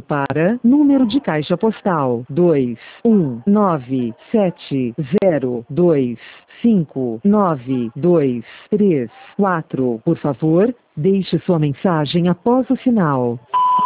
para número de caixa postal 21970259234. Por favor, deixe sua mensagem após o sinal.